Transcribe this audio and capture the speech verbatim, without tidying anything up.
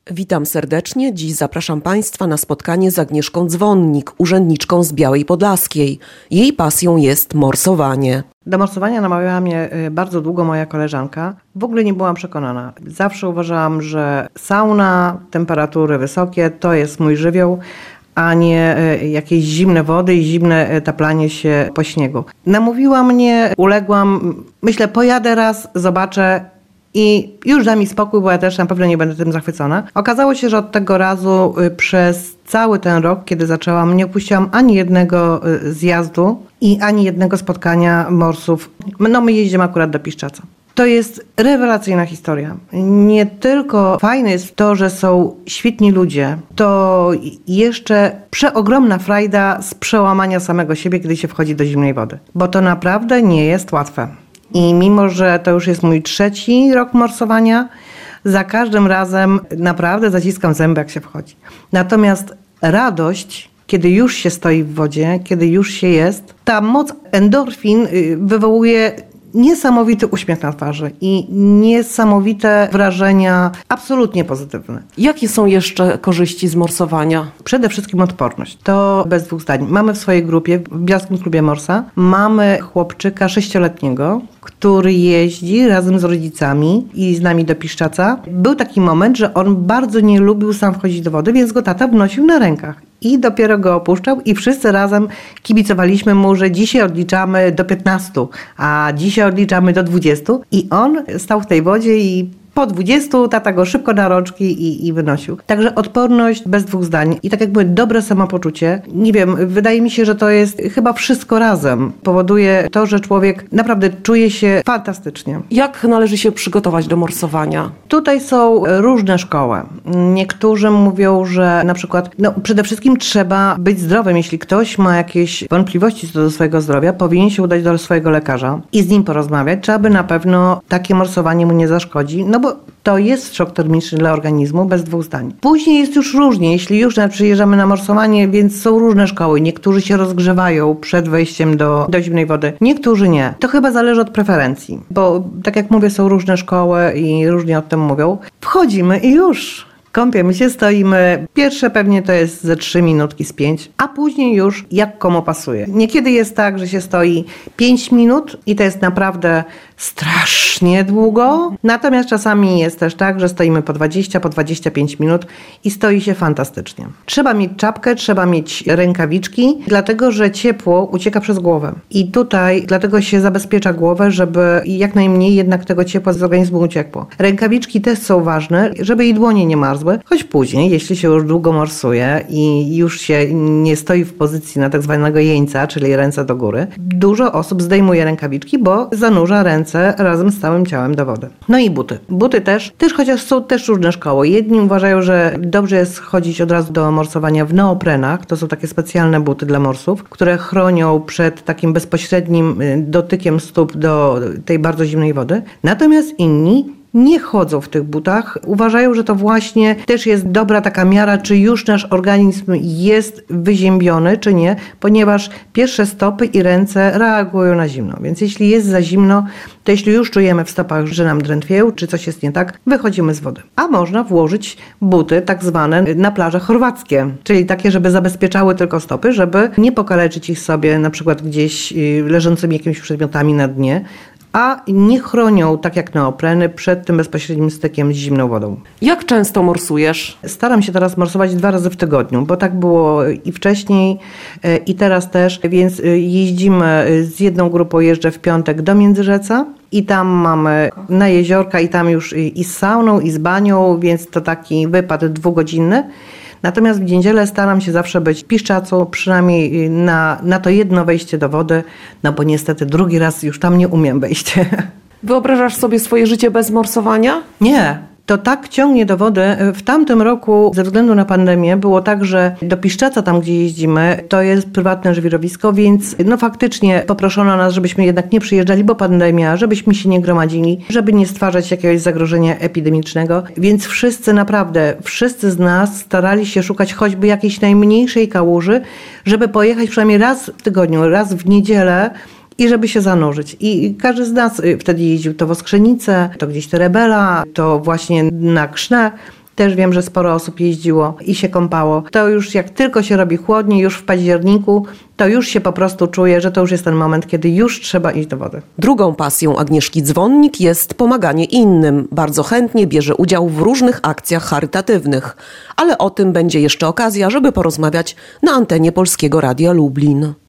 Witam serdecznie. Dziś zapraszam Państwa na spotkanie z Agnieszką Dzwonnik, urzędniczką z Białej Podlaskiej. Jej pasją jest morsowanie. Do morsowania namawiała mnie bardzo długo moja koleżanka. W ogóle nie byłam przekonana. Zawsze uważałam, że sauna, temperatury wysokie to jest mój żywioł, a nie jakieś zimne wody i zimne taplanie się po śniegu. Namówiła mnie, uległam. Myślę, pojadę raz, zobaczę i już da mi spokój, bo ja też na pewno nie będę tym zachwycona. Okazało się, że od tego razu przez cały ten rok, kiedy zaczęłam, nie opuściłam ani jednego zjazdu i ani jednego spotkania morsów. No my jeździmy akurat do Piszczaca. To jest rewelacyjna historia. Nie tylko fajne jest to, że są świetni ludzie, to jeszcze przeogromna frajda z przełamania samego siebie, kiedy się wchodzi do zimnej wody. Bo to naprawdę nie jest łatwe. I mimo, że to już jest mój trzeci rok morsowania, za każdym razem naprawdę zaciskam zęby, jak się wchodzi. Natomiast radość, kiedy już się stoi w wodzie, kiedy już się jest, ta moc endorfin wywołuje niesamowity uśmiech na twarzy i niesamowite wrażenia absolutnie pozytywne. Jakie są jeszcze korzyści z morsowania? Przede wszystkim odporność. To bez dwóch zdań. Mamy w swojej grupie, w Białym Klubie Morsa, mamy chłopczyka sześcioletniego, który jeździ razem z rodzicami i z nami do Piszczaca. Był taki moment, że on bardzo nie lubił sam wchodzić do wody, więc go tata wnosił na rękach. I dopiero go opuszczał i wszyscy razem kibicowaliśmy mu, że dzisiaj odliczamy do piętnastu, a dzisiaj odliczamy do dwudziestu. I on stał w tej wodzie i po dwudziestu tata go szybko na rączki i, i wynosił. Także odporność bez dwóch zdań. I tak jakby dobre samopoczucie. Nie wiem, wydaje mi się, że to jest chyba wszystko razem. Powoduje to, że człowiek naprawdę czuje się fantastycznie. Jak należy się przygotować do morsowania? Tutaj są różne szkoły. Niektórzy mówią, że na przykład no, przede wszystkim trzeba być zdrowym. Jeśli ktoś ma jakieś wątpliwości co do swojego zdrowia, powinien się udać do swojego lekarza i z nim porozmawiać, czy aby na pewno takie morsowanie mu nie zaszkodzi. No bo to jest szok termiczny dla organizmu, bez dwóch zdań. Później jest już różnie, jeśli już przyjeżdżamy na morsowanie, więc są różne szkoły. Niektórzy się rozgrzewają przed wejściem do, do zimnej wody, niektórzy nie. To chyba zależy od preferencji, bo tak jak mówię, są różne szkoły i różnie o tym mówią. Wchodzimy i już kąpiemy się, stoimy. Pierwsze pewnie to jest ze trzy minutki z pięć, a później już jak komu pasuje. Niekiedy jest tak, że się stoi pięć minut i to jest naprawdę strasznie długo. Natomiast czasami jest też tak, że stoimy po dwadzieścia, po dwadzieścia pięć minut i stoi się fantastycznie. Trzeba mieć czapkę, trzeba mieć rękawiczki, dlatego że ciepło ucieka przez głowę. I tutaj dlatego się zabezpiecza głowę, żeby jak najmniej jednak tego ciepła z organizmu uciekło. Rękawiczki też są ważne, żeby i dłonie nie marzły, choć później, jeśli się już długo morsuje i już się nie stoi w pozycji na tak zwanego jeńca, czyli ręce do góry, dużo osób zdejmuje rękawiczki, bo zanurza ręce razem z całym ciałem do wody. No i buty. Buty też, też chociaż są też różne szkoły. Jedni uważają, że dobrze jest chodzić od razu do morsowania w neoprenach. To są takie specjalne buty dla morsów, które chronią przed takim bezpośrednim dotykiem stóp do tej bardzo zimnej wody. Natomiast inni nie chodzą w tych butach. Uważają, że to właśnie też jest dobra taka miara, czy już nasz organizm jest wyziębiony, czy nie, ponieważ pierwsze stopy i ręce reagują na zimno. Więc jeśli jest za zimno, to jeśli już czujemy w stopach, że nam drętwieją, czy coś jest nie tak, wychodzimy z wody. A można włożyć buty tak zwane na plaże chorwackie, czyli takie, żeby zabezpieczały tylko stopy, żeby nie pokaleczyć ich sobie na przykład gdzieś leżącymi jakimiś przedmiotami na dnie, a nie chronią, tak jak neopreny, przed tym bezpośrednim stykiem z zimną wodą. Jak często morsujesz? Staram się teraz morsować dwa razy w tygodniu, bo tak było i wcześniej, i teraz też, więc jeździmy z jedną grupą, jeżdżę w piątek do Międzyrzeca i tam mamy na jeziorka i tam już i z sauną, i z banią, więc to taki wypad dwugodzinny. Natomiast w niedzielę staram się zawsze być w Piszczacu, przynajmniej na, na to jedno wejście do wody, no bo niestety drugi raz już tam nie umiem wejść. Wyobrażasz sobie swoje życie bez morsowania? Nie. To tak ciągnie do wody. W tamtym roku ze względu na pandemię było tak, że do Piszczaca, tam gdzie jeździmy, to jest prywatne żwirowisko, więc no faktycznie poproszono nas, żebyśmy jednak nie przyjeżdżali, bo pandemia, żebyśmy się nie gromadzili, żeby nie stwarzać jakiegoś zagrożenia epidemicznego. Więc wszyscy naprawdę, wszyscy z nas starali się szukać choćby jakiejś najmniejszej kałuży, żeby pojechać przynajmniej raz w tygodniu, raz w niedzielę, i żeby się zanurzyć. I każdy z nas wtedy jeździł to w Oskrzenice, to gdzieś to Rebela, to właśnie na Krzne. Też wiem, że sporo osób jeździło i się kąpało. To już jak tylko się robi chłodniej, już w październiku, to już się po prostu czuje, że to już jest ten moment, kiedy już trzeba iść do wody. Drugą pasją Agnieszki Dzwonnik jest pomaganie innym. Bardzo chętnie bierze udział w różnych akcjach charytatywnych. Ale o tym będzie jeszcze okazja, żeby porozmawiać na antenie Polskiego Radia Lublin.